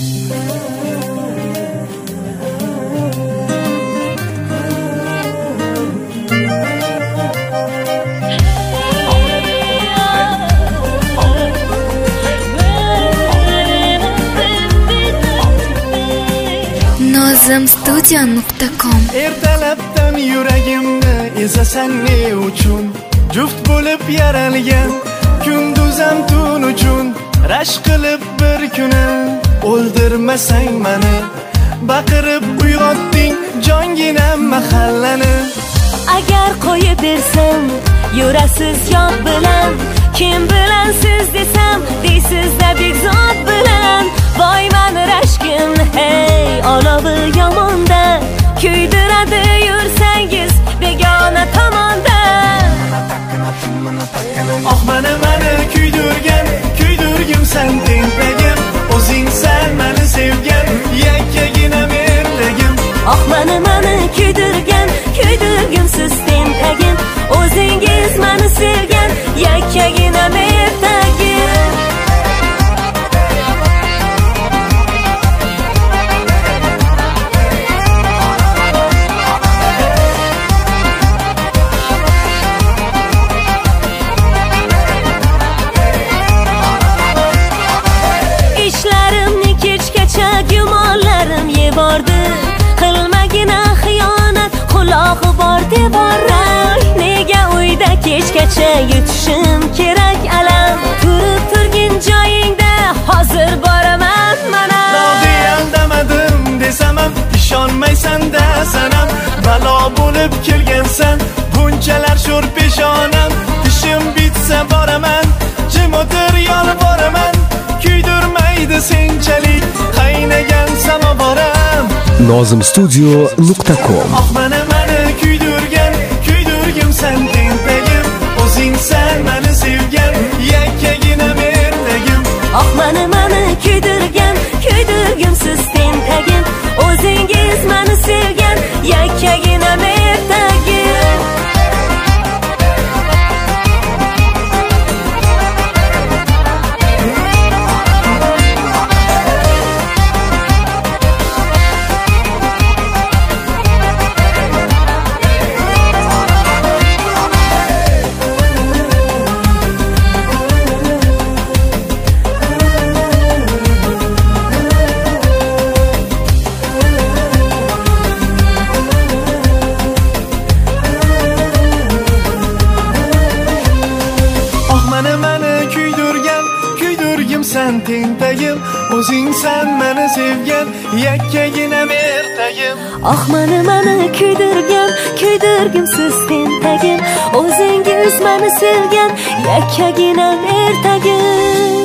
Nozimstudio.com. Ertalabdan yuragimni ezasan ne uchun? Juft bo'lib yaralgan kunduzam tun uchun rashk qilib bir kuni o'ldirmasang meni. Baqirib uyg'otding jonginam mahallani. Agar qo'yib bersam yurasiz yod bilan, kim bilan siz desam deysiz-da begzod bilan. Voy mani rashkim hey olovi yomonda, kuydiradi yursangiz begona tomonda. Oh mani kuydirgim sen tenpagim, o'zing sen meni sevgan yakkagina merdagim. Oh mani kuydirgim siz tenpagim, o'zingiz meni sevgan yakkagina merdagim. Ishlarimni kechgacha gumonlarim yebordi, qilmagina xiyonat qulog'i bor devorlar. Nega uyda kechgacha yutishim kerak alam, turib turgin joyingda hozir boraman mana. Nodi aldamadim desam ham ishonmaysan-da sanam, balo bo'lib kelgansan bunchalar sho'r peshonam. Ishim bitsa boraman, jim o'tir yolvoraman, kuydirmaydi senchalik qaynagan samovaram. Nozimstudio.com. Oh mani kuydirgim sen tenpagim, o'zing sen meni sevgan yakkagina merdagim. Oh mani kuydirgim siz tenpagim, o'zingiz meni sevgan yakkagina merdagim. Kuydirgim sen tenpagim, o'zing sen meni sevgan yakkagina merdagim. Oh mani kuydirgim siz tenpagim, o'zingiz meni sevgan yakkagina merdagim.